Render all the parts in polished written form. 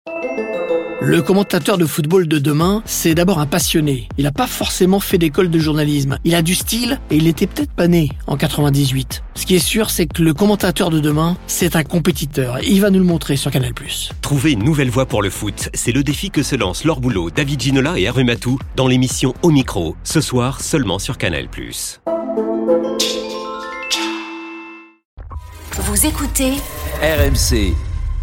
Le commentateur de football de demain, c'est d'abord un passionné. Il n'a pas forcément fait d'école de journalisme. Il a du style et il n'était peut-être pas né en 98. Ce qui est sûr, c'est que le commentateur de demain, c'est un compétiteur. Et il va nous le montrer sur Canal+. Trouver une nouvelle voie pour le foot, c'est le défi que se lancent Laure Boulot, David Ginola et Hervé Matou dans l'émission Au Micro, ce soir seulement sur Canal+. Vous écoutez RMC.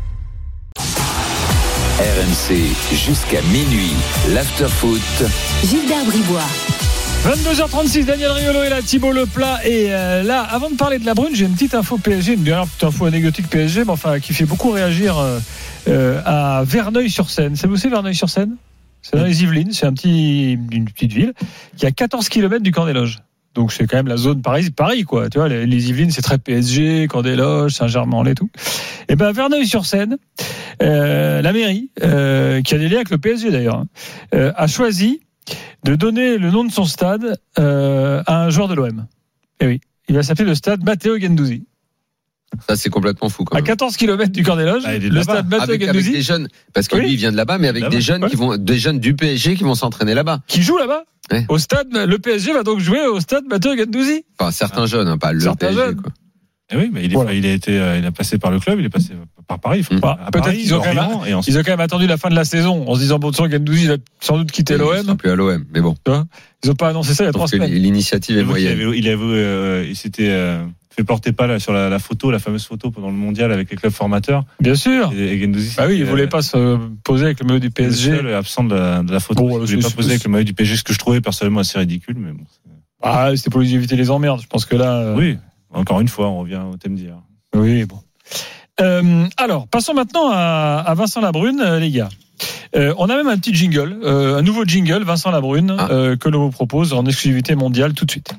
RMC jusqu'à minuit. L'afterfoot. Gilbert Bribois. 22h36, Daniel Riolo est là, Thibaut Leplat est là. Avant de parler de la Brune, j'ai une petite info PSG, une dernière petite info anecdotique PSG, mais enfin qui fait beaucoup réagir à Verneuil-sur-Seine. C'est vous savez Verneuil-sur-Seine ? C'est dans les Yvelines, c'est une petite ville qui est à 14 km du Camp des Loges. Donc c'est quand même la zone Paris, quoi. Tu vois, les Yvelines, c'est très PSG, Camp des Loges, Saint-Germain-en-Laye, tout. Et ben Verneuil-sur-Seine, la mairie, qui a des liens avec le PSG d'ailleurs, a choisi de donner le nom de son stade à un joueur de l'OM. Et oui, il va s'appeler le stade Matteo Guendouzi. Ça, c'est complètement fou, quand même. À 14 km du Camp des Loges, le stade Matteo Guendouzi. Avec des jeunes, parce que lui, il vient de là-bas, mais avec des jeunes des jeunes du PSG qui vont s'entraîner là-bas. Qui jouent là-bas? Ouais. Au stade, le PSG va donc jouer au stade Matteo Guendouzi. Enfin, certains jeunes, hein, pas le PSG, jeunes. quoi. Et oui, mais il a passé par le club, il est passé par Paris. Peut-être qu'ils ont quand même attendu la fin de la saison en se disant bon, Guendouzi il a sans doute quitté l'OM. Il sera plus à l'OM, mais bon. Ils ont pas annoncé ça il y a 3 semaines. L'initiative est moyenne. Il s'était fait porter pas là sur la photo, la fameuse photo pendant le mondial avec les clubs formateurs. Bien sûr. Et Guendouzi. Ah oui, il voulait pas se poser avec le maillot du PSG. Le seul absent de la photo. Il voulait pas poser avec le maillot du PSG, ce que je trouvais personnellement assez ridicule, mais bon. C'était pour lui éviter les emmerdes. Je pense que là. Oui. Encore une fois, on revient au thème d'hier. Oui, bon. Alors, passons maintenant à Vincent Labrune, les gars. On a même un petit jingle, un nouveau jingle, Vincent Labrune, que l'on vous propose en exclusivité mondiale tout de suite.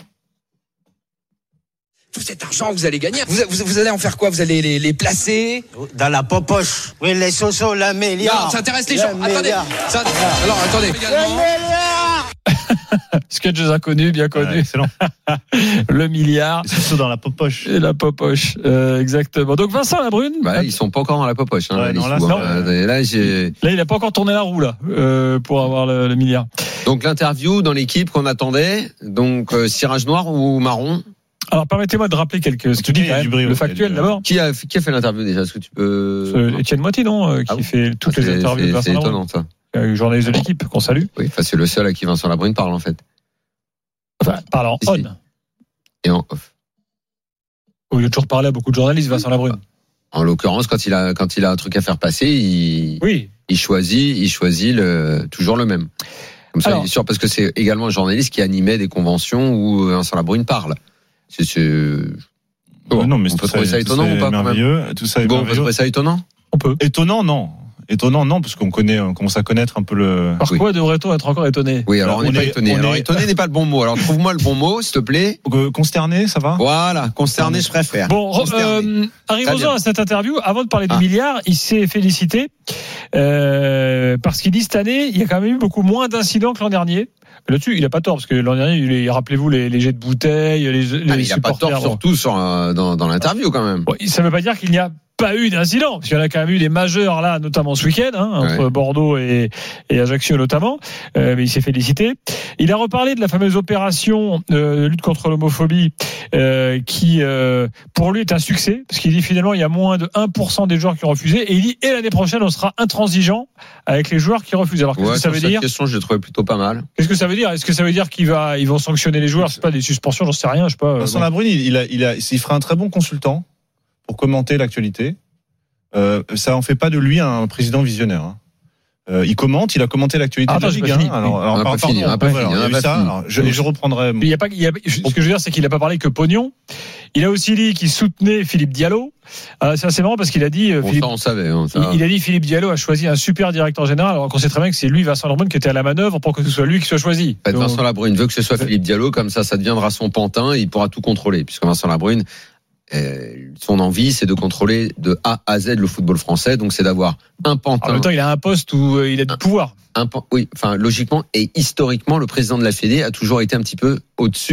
Tout cet argent que vous allez gagner, vous allez en faire quoi? Vous allez les placer dans la popoche. Oui, les chaussons, la milliard. Non, ça intéresse les gens. Attendez. Alors, attendez. Sketch inconnu, bien connu. Ouais, excellent. Le milliard. C'est surtout dans la popoche. Et la popoche, exactement. Donc Vincent Labrune. Ils sont pas encore dans la popoche. Hein, là, il a pas encore tourné la roue là pour avoir le milliard. Donc l'interview dans l'équipe qu'on attendait. Donc cirage noir ou marron. Alors permettez-moi de rappeler le factuel d'abord. Qui a fait l'interview déjà? Est-ce que tu peux? Étienne Moiti, non, qui fait toutes les interviews. C'est étonnant ça. Journaliste de l'équipe qu'on salue. Oui, c'est le seul à qui Vincent Labrune parle en fait. Enfin, parle en on. Et en off. Il a toujours parlé à beaucoup de journalistes, Vincent Labrune. En l'occurrence, quand il a un truc à faire passer, il choisit toujours le même. Comme ça, il est sûr, parce que c'est également un journaliste qui animait des conventions où Vincent Labrune parle. Non, mais on peut trouver ça étonnant ou pas quand même? Tout ça est on peut trouver ça étonnant? On peut. Étonnant, non, parce qu'on commence à connaître un peu le. Pourquoi devrait-on être encore étonné? Oui, alors on n'est pas étonné. Alors étonné n'est pas le bon mot. Alors trouve-moi le bon mot, s'il te plaît. Consterné, ça va? Voilà, consterné, je préfère. Bon, arrivons-en à cette interview. Avant de parler du milliard, il s'est félicité parce qu'il dit cette année, il y a quand même eu beaucoup moins d'incidents que l'an dernier. Là-dessus, il n'a pas tort, parce que l'an dernier, rappelez-vous les jets de bouteilles, les il n'a pas tort, surtout dans l'interview quand même. Bon, ça ne veut pas dire qu'il n'y a pas eu d'incident, parce qu'il y en a quand même eu des majeurs là, notamment ce week-end, entre Bordeaux et Ajaccio notamment, mais il s'est félicité. Il a reparlé de la fameuse opération de lutte contre l'homophobie qui pour lui est un succès, parce qu'il dit finalement il y a moins de 1% des joueurs qui ont refusé, et il dit et l'année prochaine on sera intransigeant avec les joueurs qui refusent. Alors qu'est-ce que ça veut dire? Cette question je l'ai trouvée plutôt pas mal. Qu'est-ce que ça veut dire? Est-ce que ça veut dire ils vont sanctionner les joueurs? C'est pas des suspensions, j'en sais rien, je sais pas. Vincent Labrune, il fera un très bon consultant pour commenter l'actualité. Ça en fait pas de lui un président visionnaire. Il a commenté l'actualité de la Ligue 1. On n'a pas fini. Je reprendrai. Ce que je veux dire, c'est qu'il n'a pas parlé que pognon. Il a aussi dit qu'il soutenait Philippe Diallo. C'est assez marrant parce qu'il a dit. Ça, on savait. Il a dit Philippe Diallo a choisi un super directeur général, alors qu'on sait très bien que c'est lui, Vincent Labrune, qui était à la manœuvre pour que ce soit lui qui soit choisi. En fait, Vincent Labrune veut que ce soit Philippe Diallo, comme ça deviendra son pantin, et il pourra tout contrôler, puisque Vincent Labrune. Son envie, c'est de contrôler de A à Z le football français. Donc, c'est d'avoir un pantin. En même temps, il a un poste où il a du pouvoir. Oui, enfin, logiquement et historiquement, le président de la Fédé a toujours été un petit peu au-dessus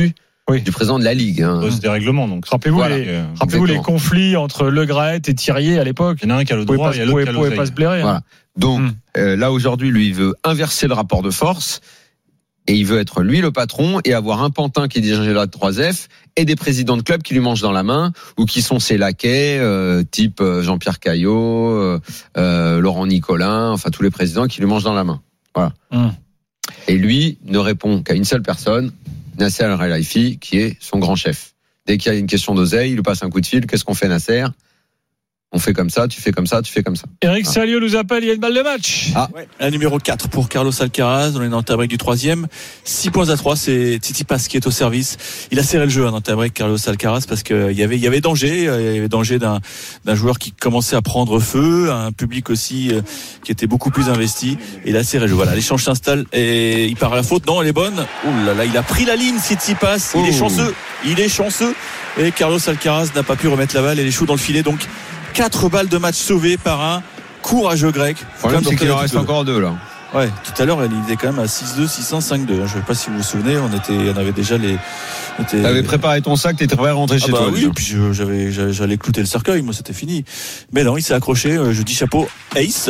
du président de la Ligue. C'est des règlements, donc. Rappelez-vous les conflits entre Le Graët et Thiriet à l'époque. Il y en a un qui a le droit, il y a l'autre qui a l'oseille. Pas se blairer. Voilà. Donc là aujourd'hui, lui, il veut inverser le rapport de force et il veut être lui le patron et avoir un pantin qui dirige la 3F et des présidents de club qui lui mangent dans la main ou qui sont ses laquais, type Jean-Pierre Caillot, Laurent Nicolin, enfin tous les présidents qui lui mangent dans la main. Voilà. Et lui ne répond qu'à une seule personne, Nasser Al-Khelaifi, qui est son grand chef. Dès qu'il y a une question d'oseille, il lui passe un coup de fil. Qu'est-ce qu'on fait, Nasser ? On fait comme ça, tu fais comme ça, tu fais comme ça. Eric Salio nous appelle, il y a une balle de match. La numéro 4 pour Carlos Alcaraz. On est dans le tie-break du 3e. 6-3, c'est Tsitsipas qui est au service. Il a serré le jeu dans le tie-break, Carlos Alcaraz, parce qu'il y avait danger. Il y avait danger d'un joueur qui commençait à prendre feu, un public aussi qui était beaucoup plus investi. Et il a serré le jeu. Voilà, l'échange s'installe et il part à la faute. Non, elle est bonne. Ouh là là, il a pris la ligne, Tsitsipas. Il est chanceux. Et Carlos Alcaraz n'a pas pu remettre la balle et les choux dans le filet. Donc, 4 balles de match sauvées par un courageux grec. Le problème, c'est qu'il en reste encore 2 là. Ouais, tout à l'heure, il était quand même à 6-2, 600, 5-2. Je ne sais pas si vous vous souvenez, on avait déjà les. T'avais préparé ton sac, t'étais prêt à rentrer chez toi. Oui, puis j'allais clouter le cercueil, moi c'était fini. Mais non, il s'est accroché. Je dis chapeau, ace.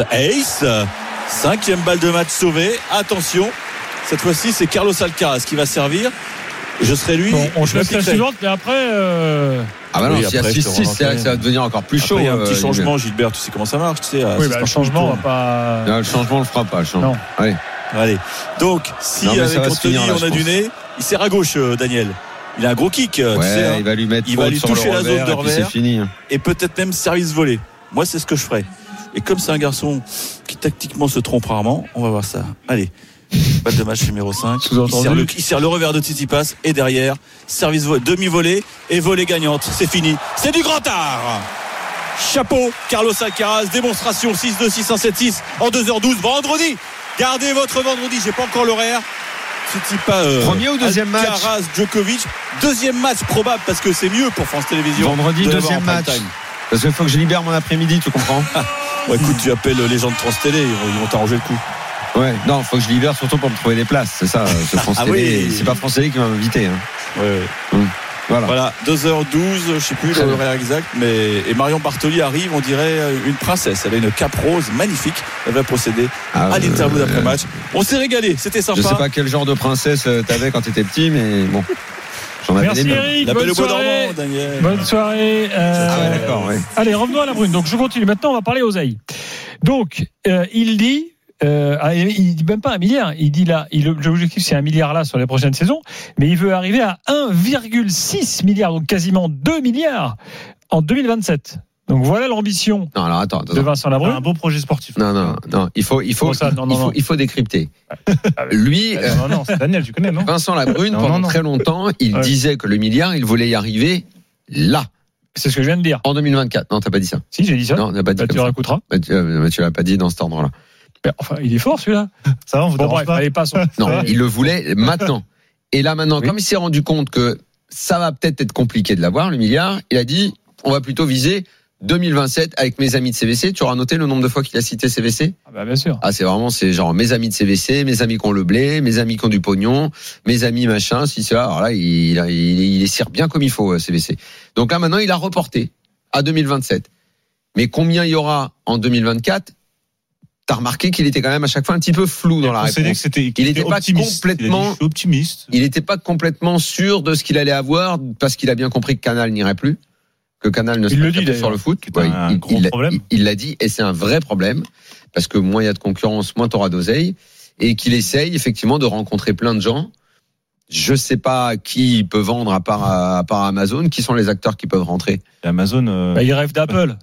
5e balle de match sauvée. Attention, cette fois-ci, c'est Carlos Alcaraz qui va servir. Je serai lui. Bon, on se laisse la suivante, mais après. S'il y a 6-6, ça va devenir encore plus chaud. Il y a un petit changement, Gilbert, tu sais comment ça marche, tu sais. Le changement va pas. Non, le changement, on le fera pas. Non. Allez. Donc, si avec Anthony, on a du nez, il sert à gauche, Daniel. Il a un gros kick, tu sais. Il va lui mettre. Il va lui toucher la zone de revers. C'est fini. Et peut-être même service volé. Moi, c'est ce que je ferais. Et comme c'est un garçon qui tactiquement se trompe rarement, on va voir ça. Allez. Balle de match numéro 5. Il sert le revers de Tsitsipas et derrière, service demi-volée et volée gagnante. C'est fini. C'est du grand art. Chapeau, Carlos Alcaraz. Démonstration 6-2, 6-1, 7-6 en 2h12. Vendredi. Gardez votre vendredi. J'ai pas encore l'horaire. Tsitsipas. Premier ou deuxième match Alcaraz, Djokovic. Deuxième match probable parce que c'est mieux pour France Télévisions. Vendredi, deuxième match. Parce qu'il faut que je libère mon après-midi, tu comprends? Écoute, tu appelles les gens de France Télé. Ils vont t'arranger le coup. Ouais, non, faut que je libère surtout pour me trouver des places, c'est ça. France Télé, c'est pas France Télé qui m'a invité. Voilà, 2h12, je sais plus l'horaire exact, mais et Marion Bartoli arrive, on dirait une princesse. Elle a une cape rose magnifique. Elle va procéder à l'interview d'après-match. On s'est régalé, c'était sympa. Je sais pas quel genre de princesse t'avais quand t'étais petit, mais bon. Merci Eric, bonne soirée. Daniel. Bonne soirée. D'accord, ouais. Allez, revenons à la brune. Donc je continue. Maintenant, on va parler oseille. Donc il dit. Il dit même pas 1 milliard. Il dit là, l'objectif c'est 1 milliard là sur les prochaines saisons, mais il veut arriver à 1,6 milliard, donc quasiment 2 milliards en 2027. Donc voilà l'ambition de Vincent Labrune. Un beau projet sportif. Non. Il faut décrypter. Lui, non, c'est Daniel, tu connais, non? Vincent Labrune, pendant très longtemps, il disait que le milliard, il voulait y arriver là. C'est ce que je viens de dire. En 2024. Non, t'as pas dit ça. Si, j'ai dit ça. Non, t'as pas dit tu réécouteras. Tu l'as pas dit dans cet ordre-là. Enfin, il est fort celui-là. Ça va, on vous dérange pas. Non, il le voulait maintenant. Et là maintenant, comme il s'est rendu compte que ça va peut-être être compliqué de l'avoir, le milliard, il a dit, on va plutôt viser 2027 avec mes amis de CVC. Tu auras noté le nombre de fois qu'il a cité CVC? Bien sûr. C'est genre mes amis de CVC, mes amis qui ont le blé, mes amis qui ont du pognon, mes amis machin, si ça. Alors là, il les cire bien comme il faut, CVC. Donc là maintenant, il a reporté à 2027. Mais combien il y aura en 2024? T'as remarqué qu'il était quand même à chaque fois un petit peu flou dans la réponse. Il n'était pas complètement optimiste. Il n'était pas complètement sûr de ce qu'il allait avoir parce qu'il a bien compris que Canal n'irait plus, que Canal ne serait plus sur le foot. Il l'a dit et c'est un vrai problème parce que moins il y a de concurrence, moins t'auras d'oseille et qu'il essaye effectivement de rencontrer plein de gens. Je sais pas qui peut vendre à part Amazon. Qui sont les acteurs qui peuvent rentrer? Amazon. Il rêve d'Apple.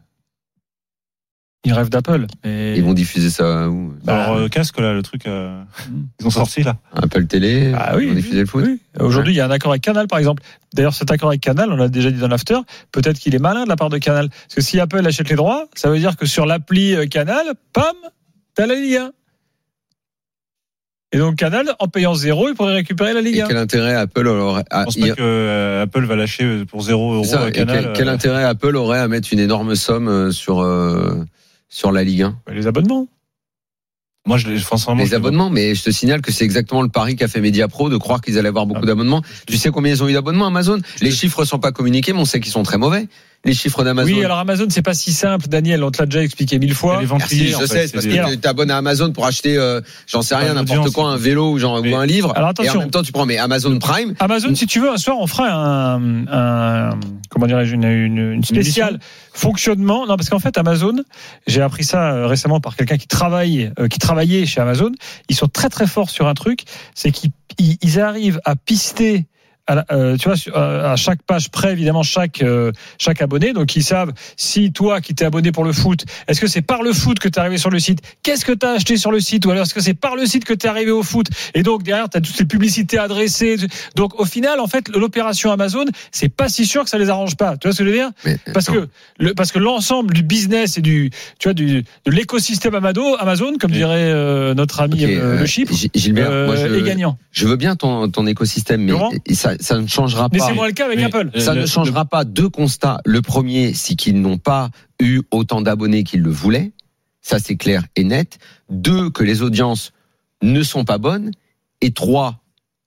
Ils rêvent d'Apple. Ils vont diffuser ça où? Alors, casque, là, le truc, ils ont sorti, là. Apple Télé, ils vont diffuser le foot. Oui. Aujourd'hui, il y a un accord avec Canal, par exemple. D'ailleurs, cet accord avec Canal, on l'a déjà dit dans l'after, peut-être qu'il est malin de la part de Canal. Parce que si Apple achète les droits, ça veut dire que sur l'appli Canal, pam, t'as la Ligue 1. Et donc, Canal, en payant 0, il pourrait récupérer la Ligue 1. Et quel intérêt Apple aurait? Je pense pas que Apple va lâcher pour 0 € Canal. Quel intérêt Apple aurait à mettre une énorme somme sur la Ligue 1? Les abonnements. Moi, les abonnements, mais je te signale que c'est exactement le pari qu'a fait Mediapro de croire qu'ils allaient avoir beaucoup d'abonnements. Tu sais combien ils ont eu d'abonnements, Amazon? Les chiffres sont pas communiqués, mais on sait qu'ils sont très mauvais. Les chiffres d'Amazon. Oui, alors Amazon, c'est pas si simple, Daniel. On te l'a déjà expliqué 1000 fois. Merci, je sais, c'est parce que tu t'abonnes à Amazon pour acheter, j'en sais rien, n'importe quoi, un vélo ou un livre. Alors attention. Et en même temps, tu prends, mais Amazon Prime. Amazon, si tu veux, un soir, on fera comment dirais-je, une spéciale fonctionnement. Non, parce qu'en fait, Amazon, j'ai appris ça récemment par quelqu'un qui travaillait chez Amazon. Ils sont très très forts sur un truc, c'est qu'ils arrivent à pister tu vois, à chaque page près, évidemment, chaque abonné. Donc, ils savent si toi qui t'es abonné pour le foot, est-ce que c'est par le foot que t'es arrivé sur le site? Qu'est-ce que t'as acheté sur le site? Ou alors est-ce que c'est par le site que t'es arrivé au foot? Et donc, derrière, t'as toutes ces publicités adressées. Donc, au final, en fait, l'opération Amazon, c'est pas si sûr que ça les arrange pas. Tu vois ce que je veux dire? Parce que l'ensemble du business et de l'écosystème Amazon, comme dirait notre ami le Chip, est gagnant. Je veux bien ton écosystème, mais ça ne changera pas. Mais c'est moins le cas avec Apple. Ça ne changera pas deux constats. Le premier, c'est qu'ils n'ont pas eu autant d'abonnés qu'ils le voulaient. Ça, c'est clair et net. 2, que les audiences ne sont pas bonnes. Et 3,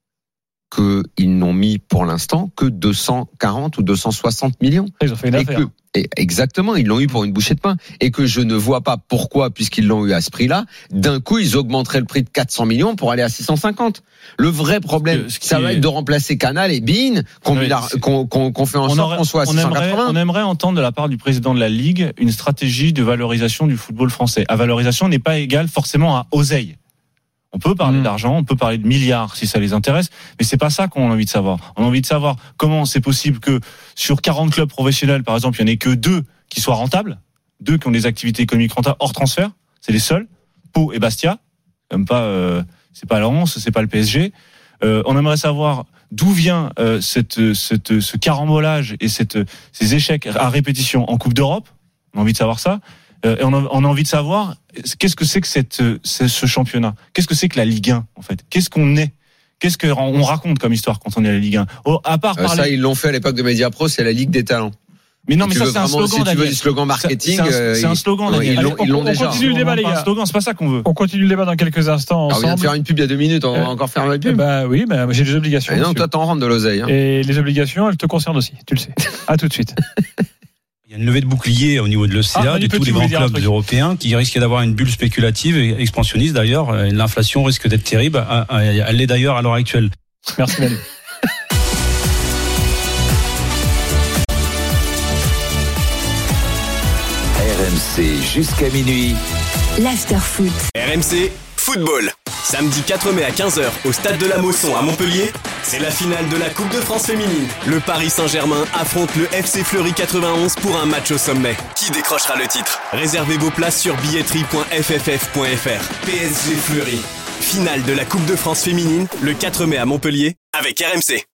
qu'ils n'ont mis pour l'instant que 240 ou 260 millions. Ils ont fait une affaire. Exactement, ils l'ont eu pour une bouchée de pain. Et que je ne vois pas pourquoi, puisqu'ils l'ont eu à ce prix-là, d'un coup, ils augmenteraient le prix de 400 millions pour aller à 650. Le vrai problème, ça va être de remplacer Canal et Bein, qu'on fait en sorte qu'on soit à 680. On aimerait entendre de la part du président de la Ligue une stratégie de valorisation du football français. À valorisation n'est pas égale forcément à oseille. On peut parler d'argent, on peut parler de milliards si ça les intéresse, mais c'est pas ça qu'on a envie de savoir. On a envie de savoir comment c'est possible que sur 40 clubs professionnels, par exemple, il n'y en ait que 2 qui soient rentables, 2 qui ont des activités économiques rentables hors transfert, c'est les seuls, Pau et Bastia, même pas, c'est pas Lens, c'est pas le PSG. On aimerait savoir d'où vient ce carambolage et ces échecs à répétition en Coupe d'Europe. On a envie de savoir ça. Et on a envie de savoir qu'est-ce que c'est que ce championnat, qu'est-ce que c'est que la Ligue 1 en fait, qu'est-ce qu'on est, qu'est-ce qu'on raconte comme histoire quand on est à la Ligue 1. À part parler... ça ils l'ont fait à l'époque de Mediapro, c'est la Ligue des talents. Mais non, mais ça c'est un slogan. Si tu veux du slogan marketing, c'est un slogan. Ils l'ont déjà. On continue le débat, les gars. Slogan, c'est pas ça qu'on veut. On continue le débat dans quelques instants ensemble. On vient de faire une pub il y a 2 minutes, on va encore faire la pub. Bah oui, mais j'ai des obligations. Non, toi t'en rentres de l'oseille. Et les obligations, elles te concernent aussi, tu le sais. À tout de suite. Il y a une levée de bouclier au niveau de l'OCA, de tous les grands clubs européens qui risquent d'avoir une bulle spéculative et expansionniste d'ailleurs. L'inflation risque d'être terrible. Elle l'est d'ailleurs à l'heure actuelle. Merci Manu. RMC jusqu'à minuit. L'Afterfoot. RMC Football. Samedi 4 mai à 15h au Stade de la Mosson à Montpellier, c'est la finale de la Coupe de France féminine. Le Paris Saint-Germain affronte le FC Fleury 91 pour un match au sommet. Qui décrochera le titre? Réservez vos places sur billetterie.fff.fr. PSG Fleury. Finale de la Coupe de France féminine le 4 mai à Montpellier avec RMC.